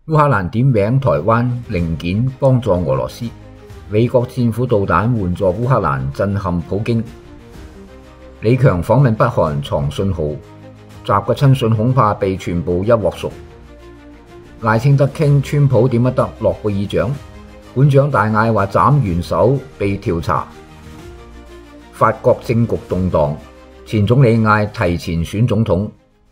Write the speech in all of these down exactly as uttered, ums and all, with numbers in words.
烏克蘭點名台灣零件幫助俄羅斯，美國戰斧導彈援助烏克蘭震撼普京。李強訪問北韓藏信號，習嘅親信恐怕被全部一鑊熟。賴清德傾川普點乜得諾貝爾獎，館長大嗌話斬元首被調查。法國政局動盪，前總理嗌提前選總統。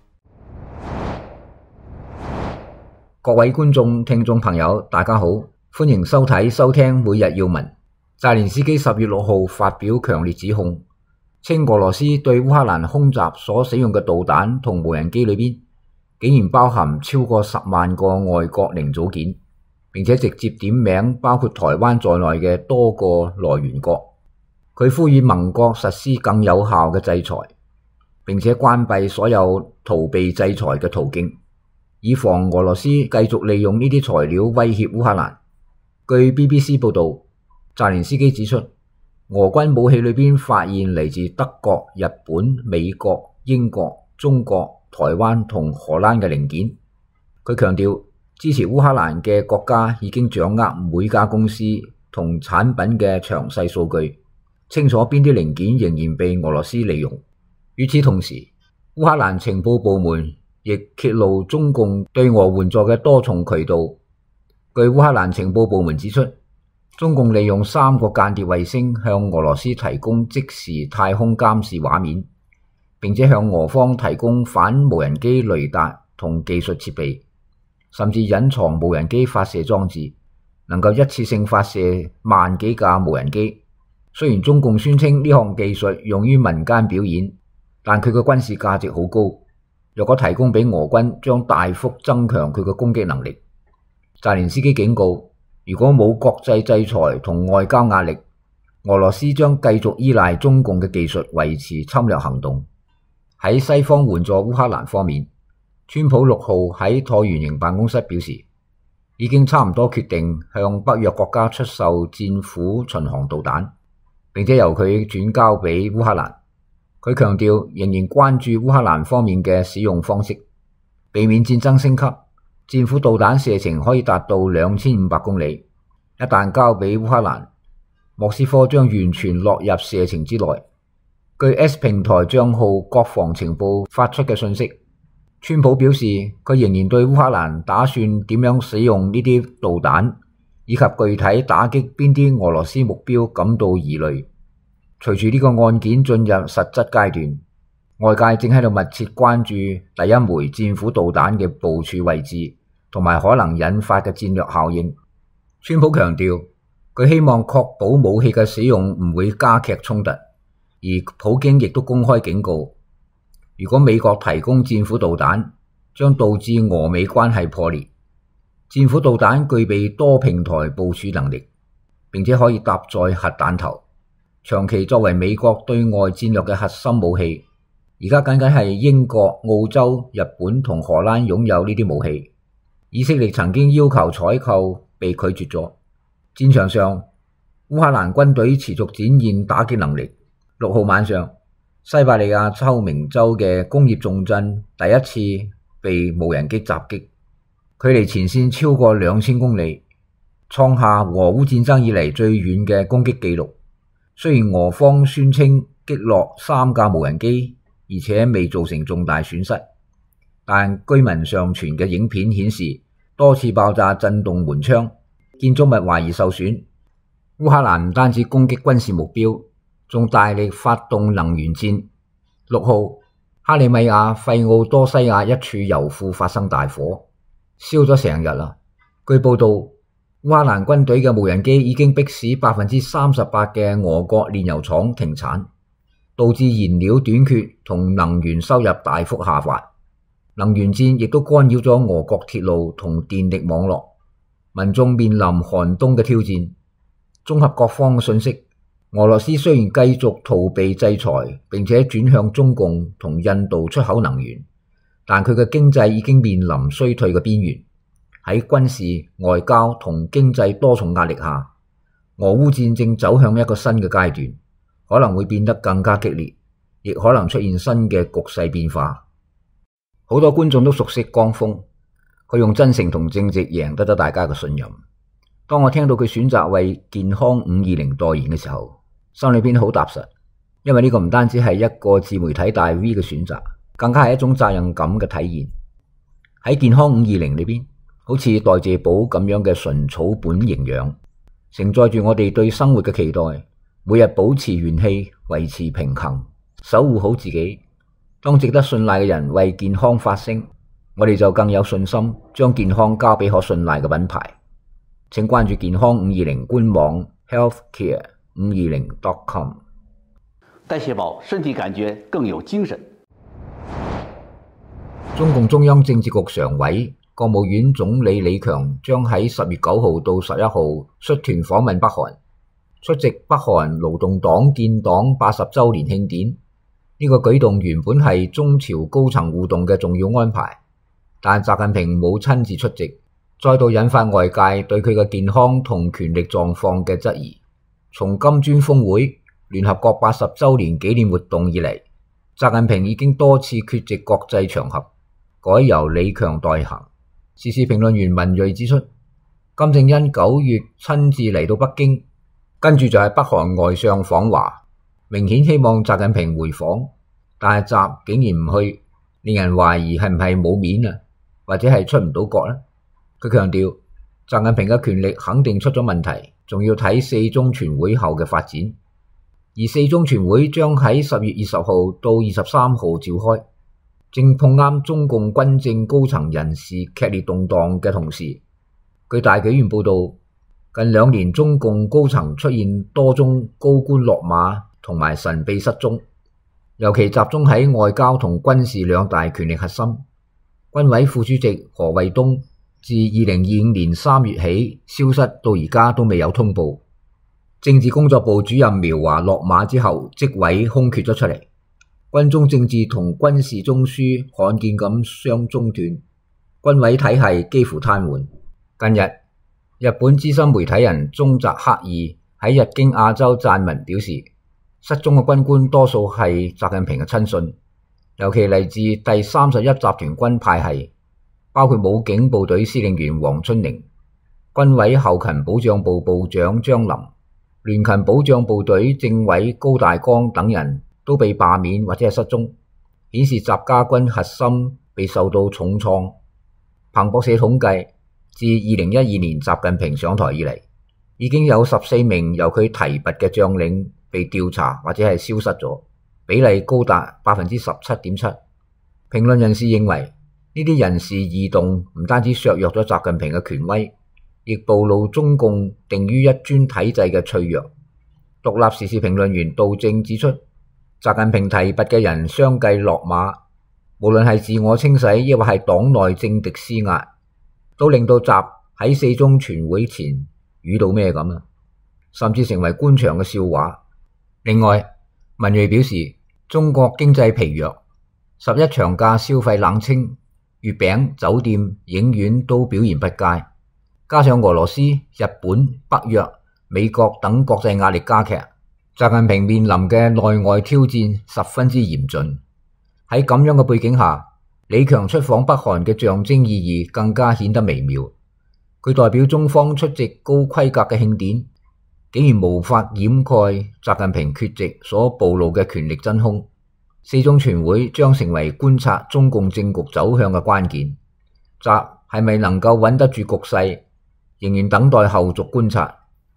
各位觀眾、聽眾朋友，大家好，歡迎收睇、收聽每日要聞。澤連斯基十月六號發表強烈指控，稱俄羅斯對烏克蘭空襲所使用嘅導彈同無人機裏邊，竟然包含超過十萬個外國零組件，並且直接點名包括台灣在內嘅多個來源國。佢呼籲盟國實施更有效嘅制裁，並且關閉所有逃避制裁嘅途徑，以防俄羅斯繼續利用呢啲材料威脅烏克蘭。據 B B C 報道，澤連斯基指出，俄軍武器裏邊發現嚟自德國、日本、美國、英國、中國、台灣同荷蘭嘅零件。佢強調，支持烏克蘭嘅國家已經掌握每家公司同產品嘅詳細數據，清楚邊啲零件仍然被俄羅斯利用。與此同時，烏克蘭情報部門亦揭露中共對俄援助嘅多重渠道。據烏克蘭情報部門指出，中共利用三個間諜衛星向俄羅斯提供即時太空監視畫面，並且向俄方提供反無人機雷達同技術設備，甚至隱藏無人機發射裝置，能夠一次性發射萬幾架無人機。雖然中共宣稱呢項技術用於民間表演，但佢嘅軍事價值好高。若果提供俾俄軍，將大幅增強佢嘅攻擊能力。澤連斯基警告，如果冇國際制裁同外交壓力，俄羅斯將繼續依賴中共嘅技術維持侵略行動。喺西方援助烏克蘭方面，川普六號喺橢圓形辦公室表示，已經差唔多決定向北約國家出售戰斧巡航導彈，並且由佢轉交俾烏克蘭。佢強調仍然關注烏克蘭方面嘅使用方式，避免戰爭升級。戰斧導彈射程可以達到兩千五百公里，一旦交俾烏克蘭，莫斯科將完全落入射程之內。據 S 平台賬號國防情報發出嘅信息，川普表示佢仍然對烏克蘭打算點樣使用呢啲導彈，以及具體打擊邊啲俄羅斯目標感到疑慮。隨住呢個案件進入實質階段，外界正喺度密切關注第一枚戰斧導彈嘅部署位置同埋可能引發嘅戰略效應。川普強調，佢希望確保武器嘅使用唔會加劇衝突，而普京亦都公開警告，如果美國提供戰斧導彈，將導致俄美關係破裂。戰斧導彈具備多平台部署能力，並且可以搭載核彈頭，長期作為美國對外戰略嘅核心武器。而家僅僅係英國、澳洲、日本同荷蘭擁有呢啲武器。以色列曾經要求採購，被拒絕咗。戰場上，烏克蘭軍隊持續展現打擊能力。六號晚上，西伯利亞秋明州嘅工業重鎮第一次被無人機襲擊，距離前線超過兩千公里，創下俄烏戰爭以嚟最遠嘅攻擊記錄。雖然俄方宣稱擊落三架無人機，而且未造成重大損失，但居民上傳嘅影片顯示多次爆炸震動門窗，建築物懷疑受損。烏克蘭唔單止攻擊軍事目標，仲大力發動能源戰。六號，克里米亞費奧多西亞一處油庫發生大火，燒咗成日啦。據報道，烏克蘭軍隊嘅無人機已經迫使百分之三十八嘅俄國煉油廠停產，導致燃料短缺同能源收入大幅下滑。能源戰亦都干擾咗俄國鐵路同電力網絡，民眾面臨寒冬嘅挑戰。綜合各方嘅信息，俄羅斯雖然繼續逃避制裁，並且轉向中共同印度出口能源，但佢嘅經濟已經面臨衰退嘅邊緣。喺軍事、外交同經濟多重壓力下，俄烏戰正走向一個新嘅階段，可能會變得更加激烈，亦可能出現新嘅局勢變化。好多觀眾都熟悉江峰， 佢用真誠同正直贏得咗大家嘅信任。當我聽到佢選擇為健康五二零代言嘅時候，心裏邊好踏實，因為呢個唔單止係一個自媒體大 V 嘅選擇，更加係一種責任感嘅體現。喺健康五二零裏邊，好似代謝寶咁樣嘅純草本營養，承載住我哋對生活嘅期待，每日保持元氣，維持平衡，守護好自己。當值得信賴嘅人為健康發聲，我哋就更有信心將健康交俾可信賴嘅品牌。請關注健康五二零官網 healthcare 五二零 dot com。 代謝寶，身體感覺更有精神。 中共中央政治局常委、國務院總理李強將喺十月九號到十一號率團訪問北韓，出席北韓勞動黨建黨八十週年慶典。呢個舉動原本係中朝高層互動嘅重要安排，但習近平冇親自出席，再度引發外界對佢嘅健康同權力狀況嘅質疑。從金磚峰會、聯合國八十週年紀念活動以嚟，習近平已經多次缺席國際場合，改由李強代行。時事評論員文銳指出，金正恩九月親自嚟到北京，跟住就係北韓外相訪華，明顯希望習近平回訪，但係習竟然唔去，令人懷疑係唔係冇面啊，或者係出唔到國呢？佢強調，習近平嘅權力肯定出咗問題，仲要睇四中全會後嘅發展。而四中全會將喺十月二十號到二十三號召開，正碰啱中共軍政高層人事劇烈動盪嘅同時。據大紀元報道，近兩年中共高層出現多宗高官落馬同埋神秘失蹤，尤其集中喺外交同軍事兩大權力核心。軍委副主席何衛東自二零二五年三月起消失到而家都未有通報。政治工作部主任苗華落馬之後，職位空缺咗出嚟，軍中政治同軍事中樞罕見咁相中斷，軍委體系幾乎癱瘓。近日，日本資深媒體人中澤克二喺日經亞洲撰文表示，失蹤嘅軍官多數係習近平嘅親信，尤其嚟自第三十一集團軍派系，包括武警部隊司令員黃春寧、軍委後勤保障部部長張林、聯勤保障部隊政委高大江等人都被罷免或者係失蹤，顯示習家軍核心被受到重創。彭博社統計，自二零一二年習近平上台以嚟，已經有十四名由佢提拔嘅將領被調查或者係消失咗，比例高達百分之十七點七。評論人士認為，呢啲人事異動唔單止削弱咗習近平嘅權威，亦暴露中共定於一尊體制嘅脆弱。獨立時事評論員杜正指出，習近平提拔嘅人相繼落馬，無論係自我清洗抑或係黨內政敵施壓，都令到習喺四中全會前遇到咩咁啊，甚至成為官場嘅笑話。另外，文銳表示，中國經濟疲弱，十一長假消費冷清，月餅、酒店、影院都表現不佳。加上俄羅斯、日本、北約、美國等國際壓力加劇，習近平面臨嘅內外挑戰十分之嚴峻。喺咁樣嘅背景下，李強出訪北韓嘅象徵意義更加顯得微妙。佢代表中方出席高規格嘅慶典，竟然無法掩蓋習近平缺席所暴露嘅權力真空。四中全會將成為觀察中共政局走向嘅關鍵。習係咪能夠穩得住局勢，仍然等待後續觀察。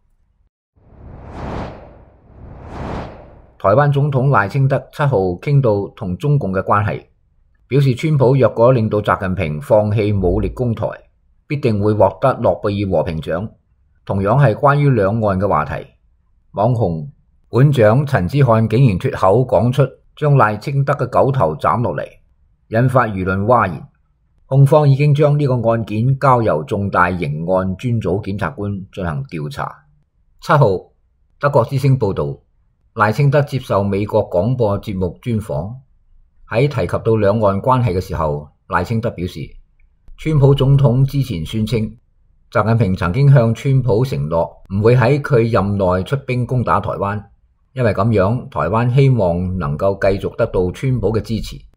台灣總統賴清德七號傾到同中共嘅關係，表示川普若果令到習近平放棄武力攻台，必定會獲得諾貝爾和平獎。同樣係關於兩岸嘅話題，網紅館長陳之漢竟然脫口講出將賴清德嘅狗頭斬落嚟，引發輿論譁然。控方已經將呢個案件交由重大刑案專組檢察官進行調查。七號，德國之聲報道，賴清德接受美國廣播節目專訪，喺提及到兩岸關係嘅時候，賴清德表示，川普總統之前宣稱，習近平曾經向川普承諾唔會喺佢任內出兵攻打台灣，因為咁樣台灣希望能夠繼續得到川普嘅支持，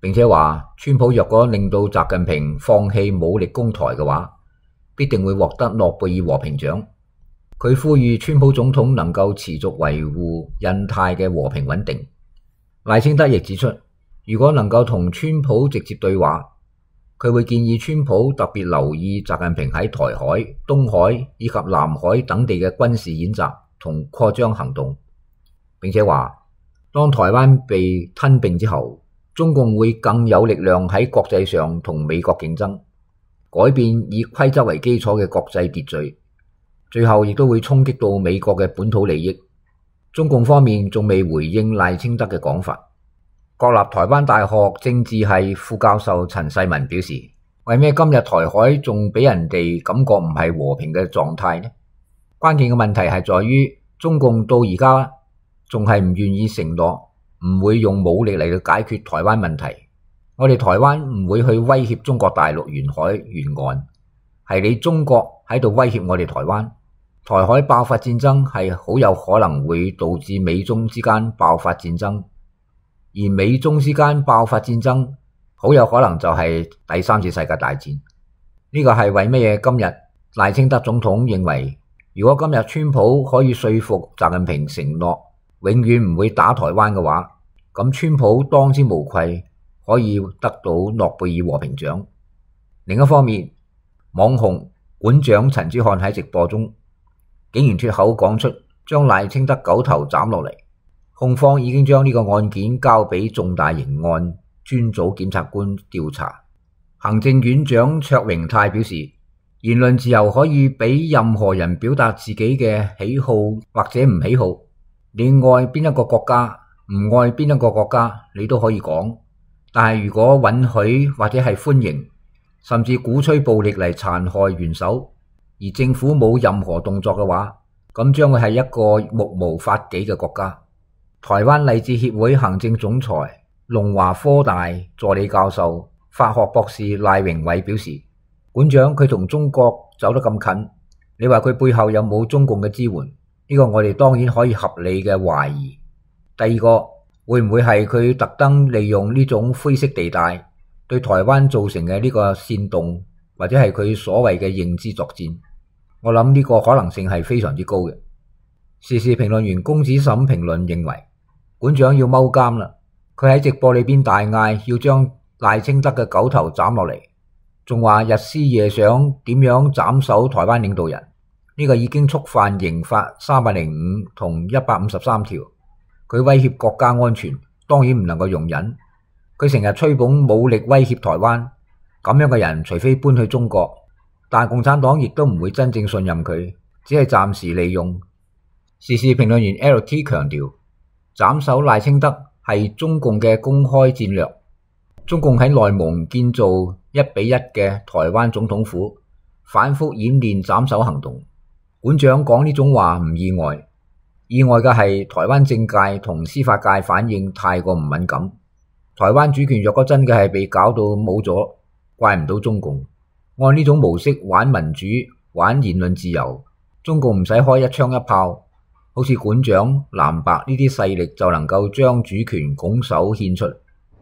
並且話川普若果令到習近平放棄武力攻台嘅話，必定會獲得諾貝爾和平獎。佢呼籲川普總統能夠持續維護印太嘅和平穩定。賴清德亦指出，如果能夠同川普直接對話，佢會建議川普特別留意習近平喺台海、東海以及南海等地嘅軍事演習同擴張行動，並且話當台灣被吞併之後，中共會更有力量喺國際上同美國競爭，改變以規則為基礎嘅國際秩序，最後亦都會衝擊到美國嘅本土利益。中共方面仲未回應賴清德嘅講法。國立台灣大學政治系副教授陳世文表示，為咩今日台海仲俾人哋感覺唔係和平嘅狀態呢？關鍵嘅問題係在於中共到而家仲係唔願意承諾唔會用武力嚟到解決台灣問題。我哋台灣唔會去威脅中國大陸沿海沿岸，係你中國喺度威脅我哋台灣。台海爆發戰爭係好有可能會導致美中之間爆發戰爭，而美中之間爆發戰爭好有可能就係第三次世界大戰。呢個係為乜嘢？今日賴清德總統認為，如果今日川普可以說服習近平承諾永遠唔會打台灣嘅話，咁川普當之無愧可以得到諾貝爾和平獎。另一方面，網紅館長陳之漢喺直播中竟然脫口講出將賴清德狗頭斬落嚟，控方已經將呢個案件交俾重大刑案專組檢察官調查。行政院長卓榮泰表示，言論自由可以俾任何人表達自己嘅喜好或者唔喜好，你愛邊一個國家，唔愛邊一個國家，你都可以講。但係如果允許或者係歡迎，甚至鼓吹暴力嚟殘害元首，而政府冇任何動作嘅話，咁將會係一個目無法紀嘅國家。台灣勵志協會行政總裁、龍華科大助理教授、法學博士賴榮偉表示，館長佢同中國走得咁近，你話佢背後有冇中共嘅支援？呢個我哋當然可以合理嘅懷疑。第二個，會唔會係佢特登利用呢種灰色地帶對台灣造成嘅呢個煽動，或者係佢所謂嘅認知作戰？我諗呢個可能性係非常之高嘅。時事評論員龔子沈評論認為，館長要踎監啦，佢喺直播裏邊大嗌要將賴清德嘅狗頭斬落嚟，仲話日思夜想點樣斬首台灣領導人，呢個已經觸犯刑法三百零五同一百五十三條，佢威脅國家安全，當然唔能夠容忍。佢成日吹捧武力威脅台灣，咁樣嘅人除非搬去中國，但共產黨亦都唔會真正信任佢，只係暫時利用。時事評論員 L T 強調，斬首賴清德係中共嘅公開戰略。中共喺內蒙建造一比一嘅台灣總統府，反覆演練斬首行動。館長講呢種話唔意外，意外嘅係台灣政界同司法界反應太過唔敏感。台灣主權若果真嘅係被搞到冇咗，怪唔到中共。按呢種模式玩民主、玩言論自由，中共唔使開一槍一炮，好似館長、藍白呢啲勢力就能夠將主權拱手獻出。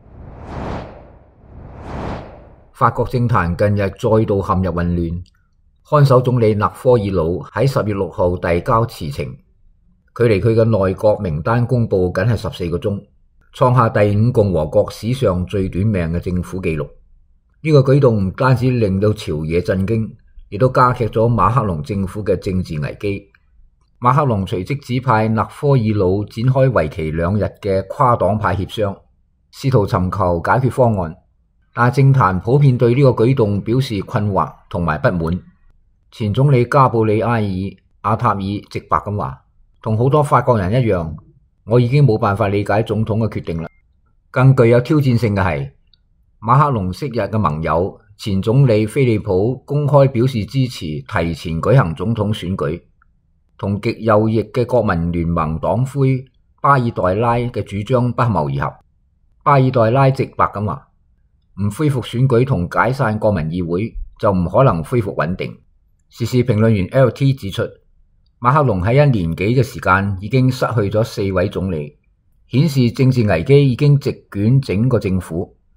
法國政壇近日再度陷入混亂，看守總理勒科爾魯喺十月六號遞交辭呈，距離佢嘅內閣名單公布僅係十四個鐘，創下第五共和國史上最短命嘅政府紀錄。呢個舉動唔單止令到朝野震驚，亦都加劇咗馬克龍政府嘅政治危機。馬克龍隨即指派勒科爾魯展開為期兩日嘅跨黨派協商，試圖尋求解決方案。但政壇普遍對呢個舉動表示困惑同埋不滿。前總理加布里埃爾·阿塔爾直白咁話，同好多法國人一樣，我已經冇辦法理解總統嘅決定啦。更具有挑戰性嘅係，馬克龍昔日嘅盟友前總理菲利普公開表示支持提前舉行總統選舉，同極右翼嘅國民聯盟黨魁巴爾代拉嘅主張不謀而合。巴爾代拉直白咁話，唔恢復選舉同解散國民議會就唔可能恢復穩定。時事評論員 L T 指出，馬克龍喺一年幾嘅時間已經失去咗四位總理，顯示政治危機已經席捲整個政府。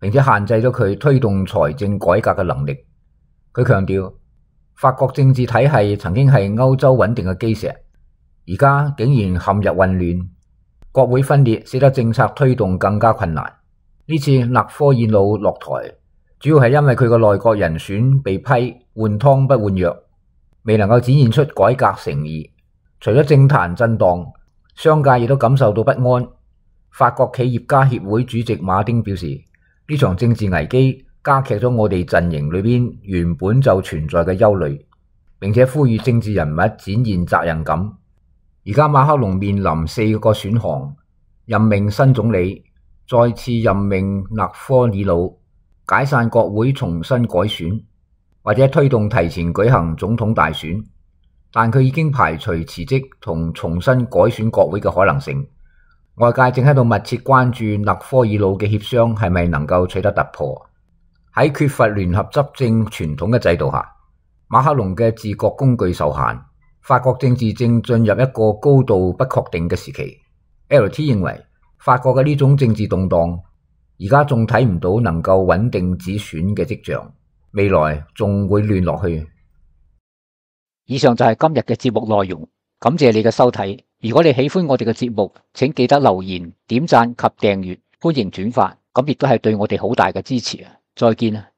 並且限制咗佢推動財政改革嘅能力。佢強調，法國政治體系曾經係歐洲穩定嘅基石，而家竟然陷入混亂，國會分裂使得政策推動更加困難。呢次勒科爾魯落台，主要係因為佢個內閣人選被批換湯不換藥，未能夠展現出改革誠意。除咗政壇震盪，商界亦都感受到不安。法國企業家協會主席馬丁表示，呢場政治危機加劇咗我哋陣營裏邊原本就存在嘅憂慮，並且呼籲政治人物展現責任感。而家馬克龍面臨四個選項：任命新總理，再次任命勒科爾魯，解散國會重新改選，或者推動提前舉行總統大選。但佢已經排除辭職同重新改選國會嘅可能性。外界正喺度密切關注勒科爾魯嘅協商係咪能夠取得突破。喺缺乏聯合執政傳統嘅制度下，馬克龍嘅治國工具受限，法國政治正進入一個高度不確定嘅時期。L T 認為，法國嘅呢種政治動盪，而家仲睇唔到能夠穩定止損嘅跡象，未來仲會亂落去。 以上就係今日嘅節目內容，感謝你嘅收睇。如果你喜歡我哋嘅節目，請記得留言、點讚及訂閱，歡迎轉發，咁亦都係對我哋好大嘅支持啊！再見啊！